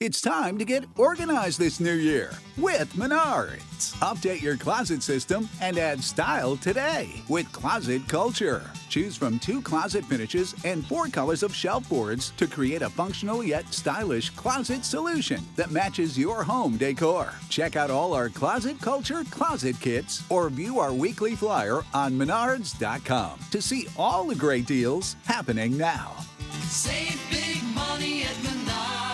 It's time to get organized this new year with Menards. Update your closet system and add style today with Closet Culture. Choose from 2 closet finishes and 4 colors of shelf boards to create a functional yet stylish closet solution that matches your home decor. Check out all our Closet Culture closet kits or view our weekly flyer on Menards.com to see all the great deals happening now. Save big money at Menards.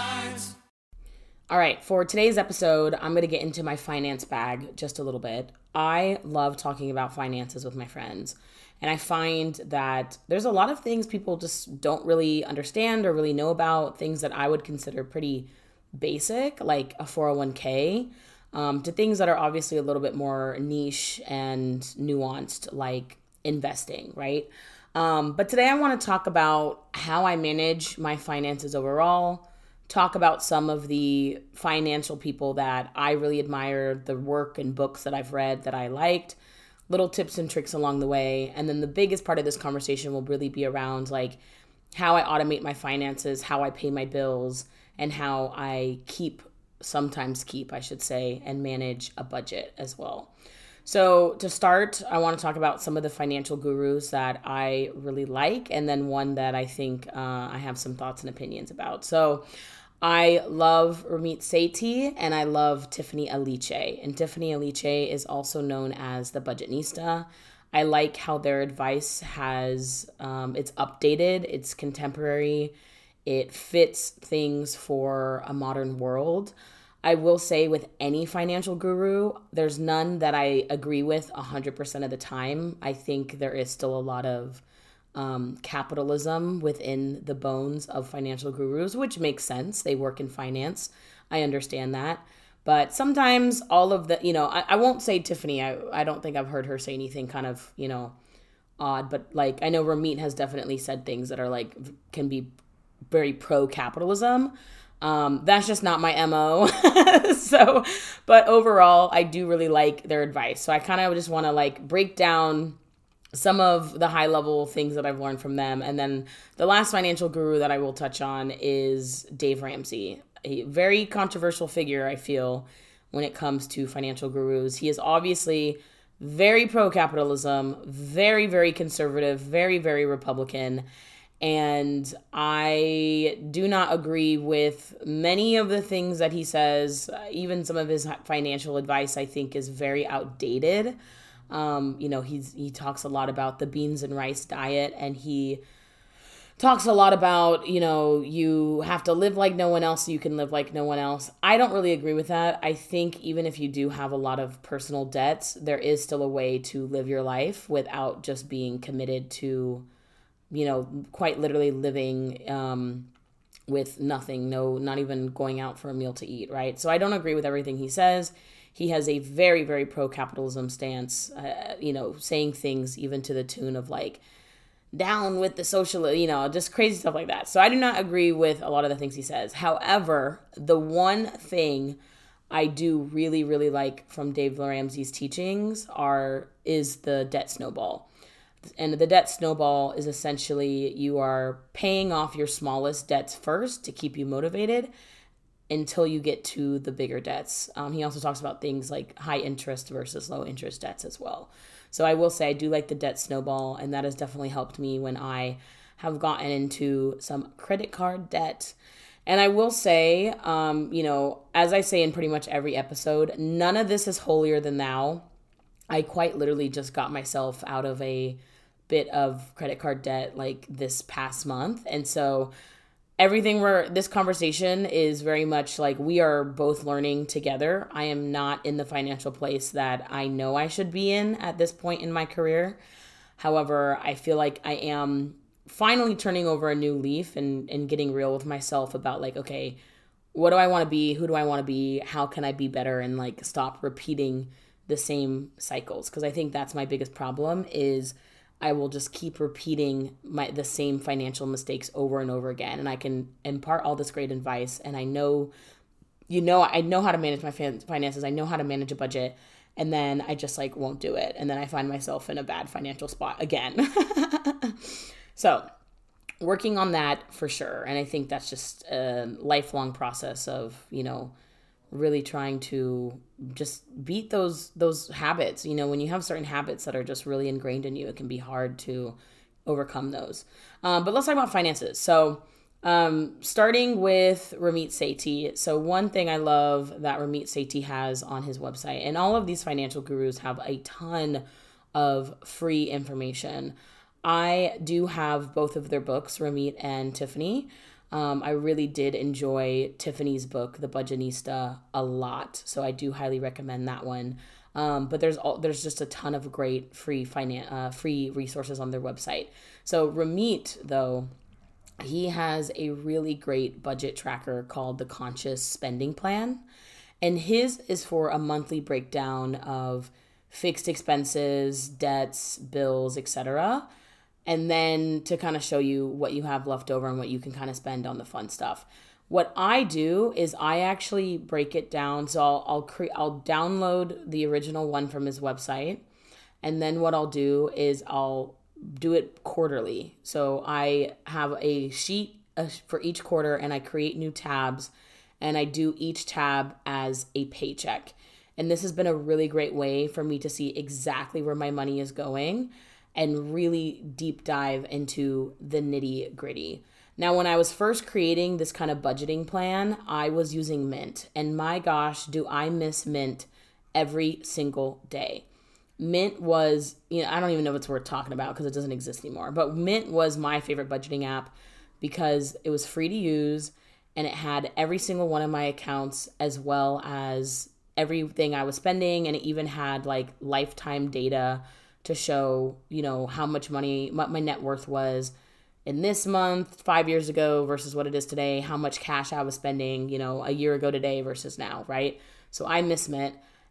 All right, for today's episode, I'm going to get into my finance bag just a little bit. I love talking about finances with my friends, and I find that there's a lot of things people just don't really understand or really know about, things that I would consider pretty basic, like a 401k, to things that are obviously a little bit more niche and nuanced, like investing, right? But today I want to talk about how I manage my finances overall, talk about some of the financial people that I really admire, the work and books that I've read that I liked, little tips and tricks along the way. And then the biggest part of this conversation will really be around like how I automate my finances, how I pay my bills, and how I sometimes keep, and manage a budget as well. So to start, I want to talk about some of the financial gurus that I really like, and then one that I think I have some thoughts and opinions about. So I love Ramit Sethi and I love Tiffany Aliche. And Tiffany Aliche is also known as the Budgetnista. I like how their advice has, it's updated, it's contemporary, it fits things for a modern world. I will say with any financial guru, there's none that I agree with 100% of the time. I think there is still a lot of capitalism within the bones of financial gurus, which makes sense. They work in finance. I understand that. But sometimes all of the, I won't say Tiffany. I don't think I've heard her say anything kind of, odd. But like, I know Ramit has definitely said things that are like, can be very pro-capitalism. That's just not my MO. But overall, I do really like their advice. So I kind of just want to like break down some of the high level things that I've learned from them. And then the last financial guru that I will touch on is Dave Ramsey, a very controversial figure, I feel, when it comes to financial gurus. He is obviously very pro-capitalism, very, very conservative, very, very Republican. And I do not agree with many of the things that he says. Even some of his financial advice, I think, is very outdated. He talks a lot about the beans and rice diet, and he talks a lot about, you have to live like no one else so you can live like no one else. I don't really agree with that. I think even if you do have a lot of personal debts, there is still a way to live your life without just being committed to quite literally living with nothing, not even going out for a meal to eat, right? So I don't agree with everything he says. He has a very, very pro-capitalism stance, saying things even to the tune of like, down with the social, just crazy stuff like that. So I do not agree with a lot of the things he says. However, the one thing I do really, really like from Dave Ramsey's teachings is the debt snowball. And the debt snowball is essentially you are paying off your smallest debts first to keep you motivated until you get to the bigger debts. He also talks about things like high interest versus low interest debts as well. So I will say I do like the debt snowball, and that has definitely helped me when I have gotten into some credit card debt. And I will say, as I say in pretty much every episode, none of this is holier than thou. I quite literally just got myself out of a bit of credit card debt like this past month. And so this conversation is very much like we are both learning together. I am not in the financial place that I know I should be in at this point in my career. However, I feel like I am finally turning over a new leaf and getting real with myself about like, okay, what do I want to be? Who do I want to be? How can I be better? And like stop repeating the same cycles. Because I think that's my biggest problem is I will just keep repeating the same financial mistakes over and over again. And I can impart all this great advice. And I know, I know how to manage my finances. I know how to manage a budget. And then I just like won't do it. And then I find myself in a bad financial spot again. So working on that for sure. And I think that's just a lifelong process of, really trying to just beat those habits. When you have certain habits that are just really ingrained in you, it can be hard to overcome those. But let's talk about finances. So starting with Ramit Sethi. So one thing I love that Ramit Sethi has on his website, and all of these financial gurus have a ton of free information. I do have both of their books, Ramit and Tiffany. I really did enjoy Tiffany's book, The Budgetnista, a lot. So I do highly recommend that one. But there's just a ton of great free resources on their website. So Ramit, though, he has a really great budget tracker called the Conscious Spending Plan. And his is for a monthly breakdown of fixed expenses, debts, bills, etc. And then to kind of show you what you have left over and what you can kind of spend on the fun stuff. What I do is I actually break it down. So I'll download the original one from his website. And then what I'll do is I'll do it quarterly. So I have a sheet for each quarter and I create new tabs and I do each tab as a paycheck. And this has been a really great way for me to see exactly where my money is going and really deep dive into the nitty gritty. Now, when I was first creating this kind of budgeting plan, I was using Mint. And my gosh, do I miss Mint every single day. Mint was, I don't even know if it's worth talking about because it doesn't exist anymore. But Mint was my favorite budgeting app because it was free to use and it had every single one of my accounts as well as everything I was spending. And it even had like lifetime data to show, how much money, what my net worth was in this month, 5 years ago versus what it is today, how much cash I was spending, a year ago today versus now, right? So I miss Mint.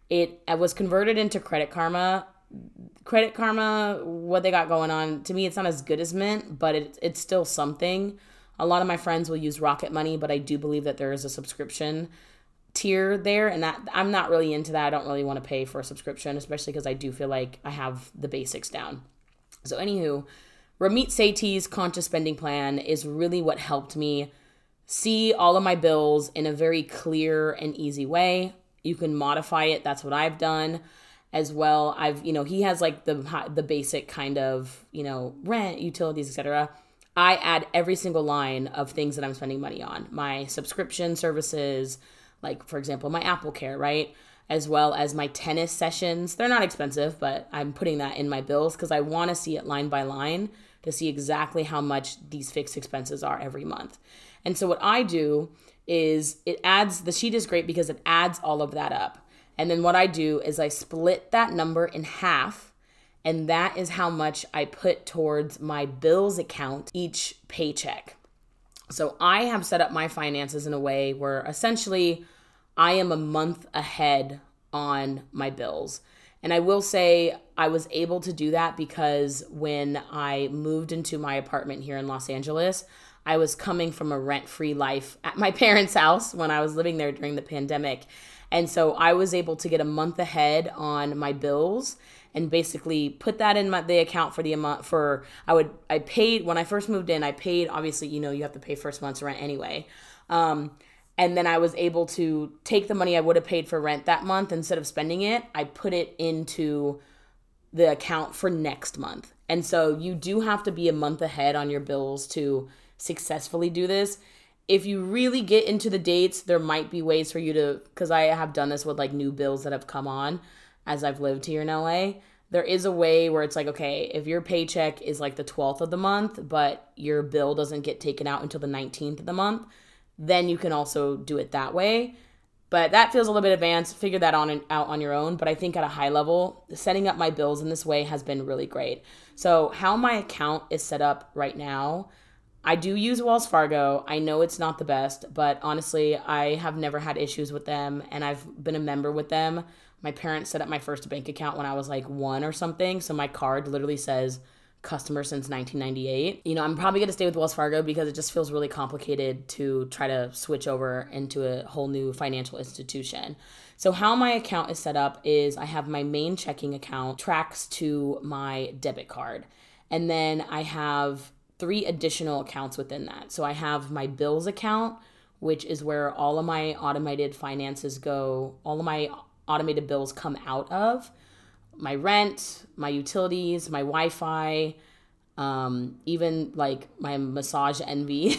I was converted into Credit Karma. Credit Karma, what they got going on, to me, it's not as good as Mint, but it's still something. A lot of my friends will use Rocket Money, but I do believe that there is a subscription tier there, and that I'm not really into that. I don't really want to pay for a subscription, especially because I do feel like I have the basics down. So anywho, Ramit Sethi's Conscious Spending Plan is really what helped me see all of my bills in a very clear and easy way. You can modify it. That's what I've done as well. He has like the basic kind of, rent, utilities, etc. I add every single line of things that I'm spending money on. My subscription services, like for example, my Apple Care, right? As well as my tennis sessions. They're not expensive, but I'm putting that in my bills because I want to see it line by line to see exactly how much these fixed expenses are every month. And so what I do is the sheet is great because it adds all of that up. And then what I do is I split that number in half, and that is how much I put towards my bills account each paycheck. So I have set up my finances in a way where essentially I am a month ahead on my bills. And I will say I was able to do that because when I moved into my apartment here in Los Angeles, I was coming from a rent-free life at my parents' house when I was living there during the pandemic. And so I was able to get a month ahead on my bills and basically put that in the account for the amount I paid when I first moved in. I paid, obviously, you have to pay first month's rent anyway. And then I was able to take the money I would have paid for rent that month. Instead of spending it, I put it into the account for next month. And so you do have to be a month ahead on your bills to successfully do this. If you really get into the dates, there might be ways for you to, because I have done this with like new bills that have come on as I've lived here in LA. There is a way where it's like, okay, if your paycheck is like the 12th of the month, but your bill doesn't get taken out until the 19th of the month, then you can also do it that way. But that feels a little bit advanced. Figure that out on your own. But I think at a high level, setting up my bills in this way has been really great. So how my account is set up right now, I do use Wells Fargo. I know it's not the best, but honestly, I have never had issues with them, and I've been a member with them. My parents set up my first bank account when I was like 1 or something, so my card literally says customer since 1998. I'm probably going to stay with Wells Fargo because it just feels really complicated to try to switch over into a whole new financial institution. So how my account is set up is I have my main checking account tracks to my debit card. And then I have 3 additional accounts within that. So I have my bills account, which is where all of my automated finances go, all of my automated bills come out of. My rent, my utilities, my Wi-Fi, even like my Massage Envy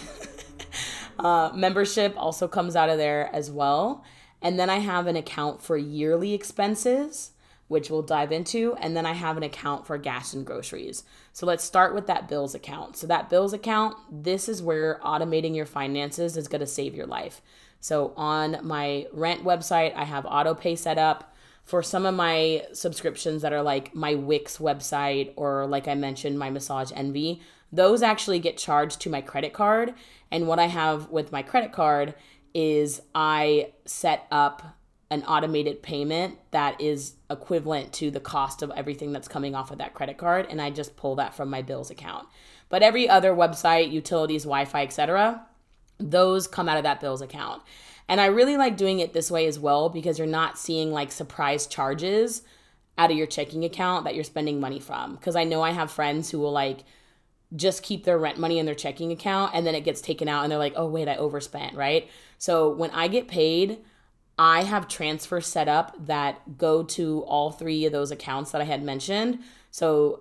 membership also comes out of there as well. And then I have an account for yearly expenses, which we'll dive into. And then I have an account for gas and groceries. So let's start with that bills account. So that bills account, this is where automating your finances is going to save your life. So on my rent website, I have auto pay set up. For some of my subscriptions that are like my Wix website, or like I mentioned, my Massage Envy, those actually get charged to my credit card. And what I have with my credit card is I set up an automated payment that is equivalent to the cost of everything that's coming off of that credit card, and I just pull that from my bills account. But every other website, utilities, Wi-Fi, etc., those come out of that bills account. And I really like doing it this way as well, because you're not seeing like surprise charges out of your checking account that you're spending money from. Because I know I have friends who will like just keep their rent money in their checking account, and then it gets taken out and they're like, oh wait, I overspent, right? So when I get paid, I have transfers set up that go to all 3 of those accounts that I had mentioned. So,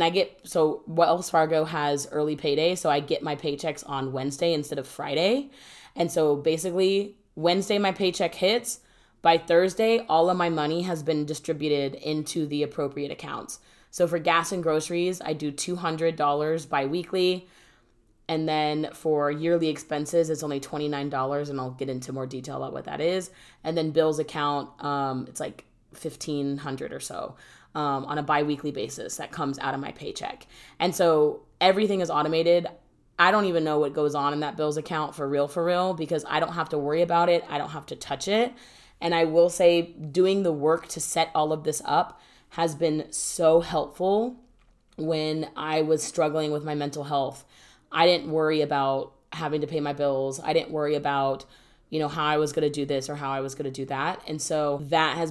so Wells Fargo has early payday, so I get my paychecks on Wednesday instead of Friday. And so basically Wednesday, my paycheck hits. By Thursday, all of my money has been distributed into the appropriate accounts. So for gas and groceries, I do $200 biweekly. And then for yearly expenses, it's only $29, and I'll get into more detail about what that is. And then bills account, it's like $1,500 or so on a biweekly basis that comes out of my paycheck. And so everything is automated. I don't even know what goes on in that bills account for real, because I don't have to worry about it. I don't have to touch it. And I will say doing the work to set all of this up has been so helpful when I was struggling with my mental health. I didn't worry about having to pay my bills. I didn't worry about, how I was going to do this or how I was going to do that. And so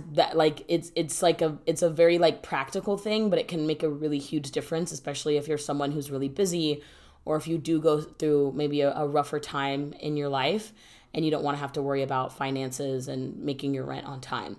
it's a very like practical thing, but it can make a really huge difference, especially if you're someone who's really busy, or if you do go through maybe a rougher time in your life and you don't want to have to worry about finances and making your rent on time.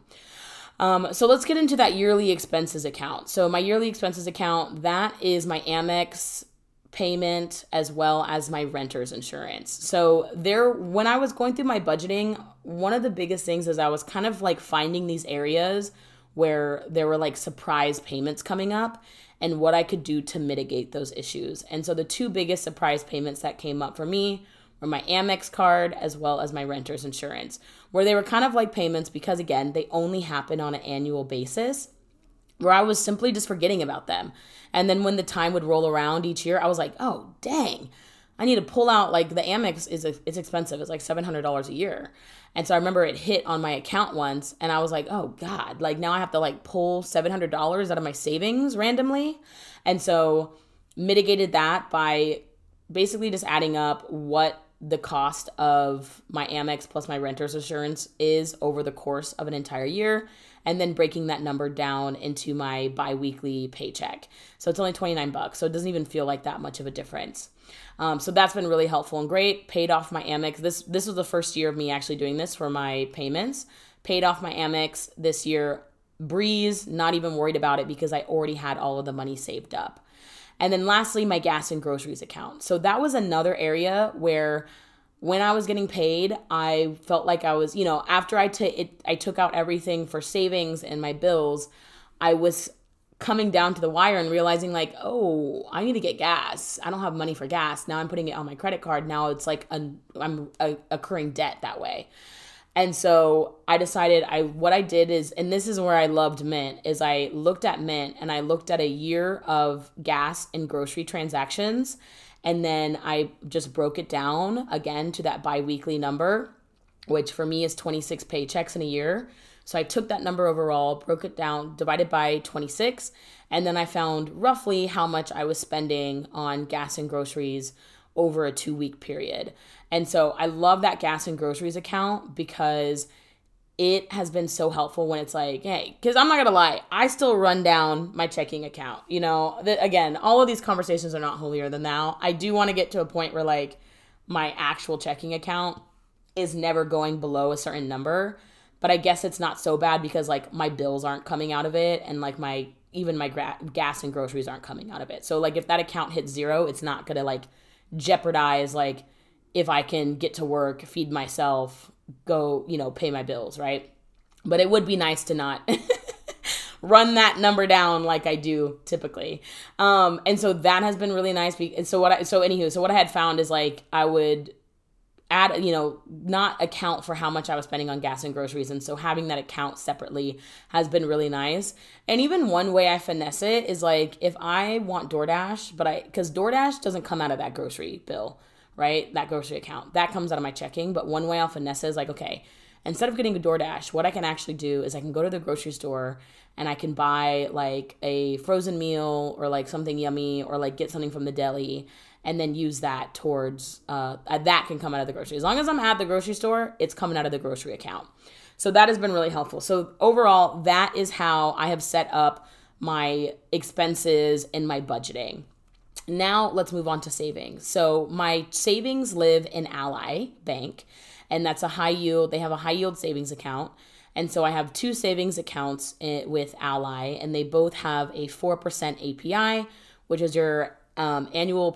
So let's get into that yearly expenses account. So my yearly expenses account, that is my Amex payment as well as my renter's insurance. So when I was going through my budgeting, one of the biggest things is I was kind of like finding these areas where there were like surprise payments coming up and what I could do to mitigate those issues. And so the 2 biggest surprise payments that came up for me were my Amex card as well as my renter's insurance, where they were kind of like payments because, again, they only happen on an annual basis, where I was simply just forgetting about them. And then when the time would roll around each year, I was like, oh, dang, I need to pull out, like the Amex it's expensive. It's like $700 a year. And so I remember it hit on my account once and I was like, oh God, like now I have to like pull $700 out of my savings randomly. And so mitigated that by basically just adding up what the cost of my Amex plus my renter's insurance is over the course of an entire year, and then breaking that number down into my biweekly paycheck. So it's only $29, so it doesn't even feel like that much of a difference. So that's been really helpful and great. Paid off my Amex. This was the first year of me actually doing this for my payments. Paid off my Amex this year. Breeze, not even worried about it because I already had all of the money saved up. And then lastly, my gas and groceries account. So that was another area where when I was getting paid, I felt like I was, after I took out everything for savings and my bills, I was coming down to the wire and realizing like, oh, I need to get gas. I don't have money for gas. Now I'm putting it on my credit card. Now it's like I'm accruing debt that way. And so I decided what I did is, and this is where I loved Mint, is I looked at Mint and I looked at a year of gas and grocery transactions. And then I just broke it down again to that biweekly number, which for me is 26 paychecks in a year. So I took that number overall, broke it down, divided by 26. And then I found roughly how much I was spending on gas and groceries over a 2-week period. And so I love that gas and groceries account because it has been so helpful when it's like, hey, because I'm not going to lie, I still run down my checking account. You know, again, all of these conversations are not holier than thou. I do want to get to a point where like my actual checking account is never going below a certain number. But I guess it's not so bad because like my bills aren't coming out of it, and like even my gas and groceries aren't coming out of it. So like if that account hits zero, it's not going to like jeopardize like if I can get to work, feed myself, go, you know, pay my bills, right? But it would be nice to not run that number down like I do typically. And so that has been really nice. So what I had found is like I would add, you know, not account for how much I was spending on gas and groceries. And so having that account separately has been really nice. And even one way I finesse it is like if I want DoorDash, because DoorDash doesn't come out of that grocery bill, right? That grocery account, that comes out of my checking. But one way I'll finesse it is like, okay, instead of getting a DoorDash, what I can actually do is I can go to the grocery store and I can buy like a frozen meal or like something yummy or like get something from the deli and then use that towards, that can come out of the grocery. As long as I'm at the grocery store, it's coming out of the grocery account. So that has been really helpful. So overall, that is how I have set up my expenses and my budgeting. Now let's move on to savings. So my savings live in Ally Bank, and that's a high yield. They have a high yield savings account. And so I have two savings accounts with Ally, and they both have a 4% API, which is your annual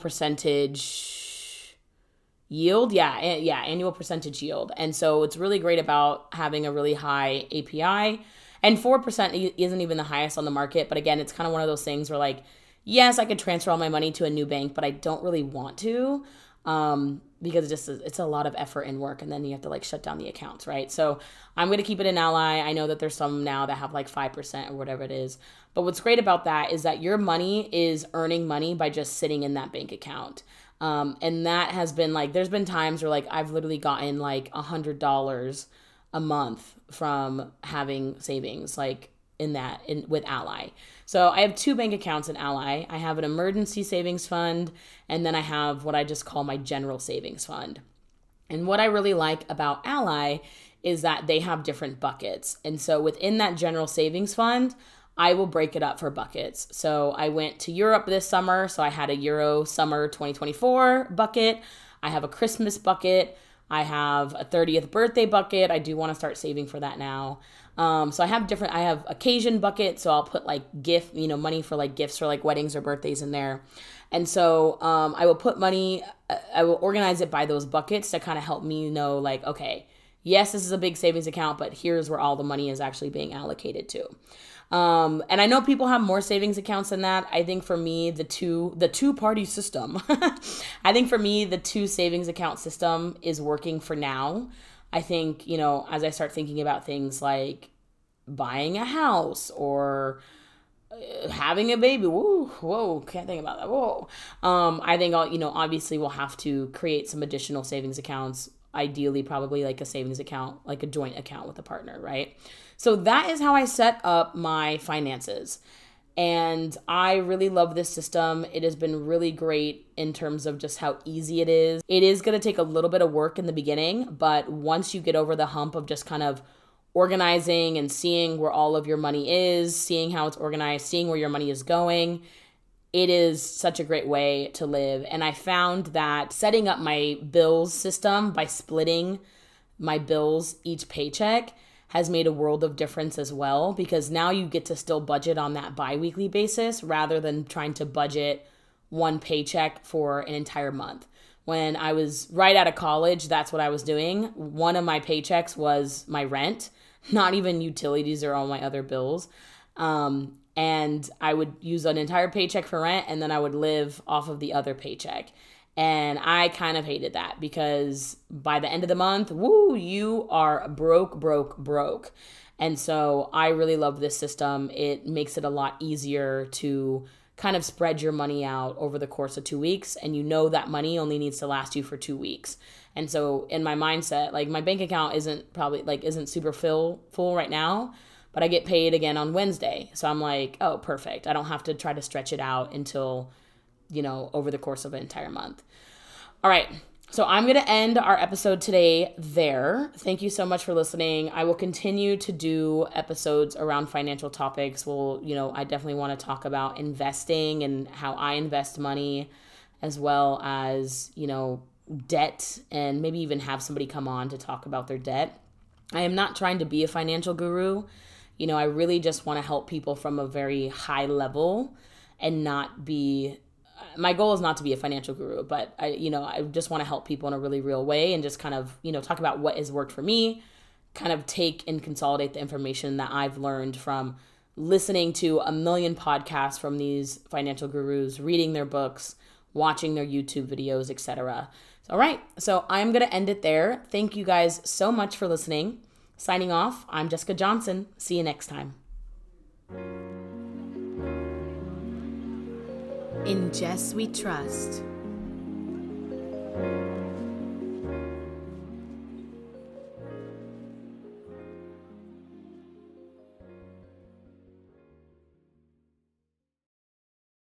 percentage yield. Annual percentage yield. And so it's really great about having a really high API. And 4% isn't even the highest on the market. But again, it's kind of one of those things where like, yes, I could transfer all my money to a new bank, but I don't really want to because it's a lot of effort and work. And then you have to like shut down the accounts, right? So I'm going to keep it in Ally. I know that there's some now that have like 5% or whatever it is. But what's great about that is that your money is earning money by just sitting in that bank account. And that has been like, there's been times where like I've literally gotten like $100 a month from having savings like with Ally. So I have two bank accounts in Ally. I have an emergency savings fund, and then I have what I just call my general savings fund. And what I really like about Ally is that they have different buckets. And so within that general savings fund, I will break it up for buckets. So I went to Europe this summer, so I had a Euro Summer 2024 bucket. I have a Christmas bucket. I have a 30th birthday bucket. I do want to start saving for that now. So I have occasion bucket. So I'll put like money for like gifts for like weddings or birthdays in there. And so I will put money, I will organize it by those buckets to kind of help me know like, okay, yes, this is a big savings account, but here's where all the money is actually being allocated to. And I know people have more savings accounts than that. I think for me, the two-party system, I think for me, the two savings account system is working for now. I think, you know, as I start thinking about things like buying a house or having a baby, can't think about that. I think obviously we'll have to create some additional savings accounts, ideally probably like a savings account, like a joint account with a partner, right? So that is how I set up my finances. And I really love this system. It has been really great in terms of just how easy it is. It is going to take a little bit of work in the beginning, but once you get over the hump of just kind of organizing and seeing where all of your money is, seeing how it's organized, seeing where your money is going, it is such a great way to live. And I found that setting up my bills system by splitting my bills each paycheck has made a world of difference as well, because now you get to still budget on that bi-weekly basis rather than trying to budget one paycheck for an entire month. When I was right out of college, that's what I was doing. One of my paychecks was my rent, not even utilities or all my other bills. And I would use an entire paycheck for rent, and then I would live off of the other paycheck. And I kind of hated that because by the end of the month, you are broke. And so I really love this system. It makes it a lot easier to kind of spread your money out over the course of 2 weeks. And you know that money only needs to last you for 2 weeks. And so in my mindset, like my bank account isn't super full right now, but I get paid again on Wednesday. So I'm like, oh, perfect. I don't have to try to stretch it out until, over the course of an entire month. All right. So I'm going to end our episode today there. Thank you so much for listening. I will continue to do episodes around financial topics. I definitely want to talk about investing and how I invest money, as well as, debt, and maybe even have somebody come on to talk about their debt. I am not trying to be a financial guru. I really just want to help people from a very high level and not be, my goal is not to be a financial guru, but I just want to help people in a really real way and just kind of, talk about what has worked for me, kind of take and consolidate the information that I've learned from listening to a million podcasts from these financial gurus, reading their books, watching their YouTube videos, etc. All right, so I'm going to end it there. Thank you guys so much for listening. Signing off, I'm Jessica Johnson. See you next time. In Jess we trust.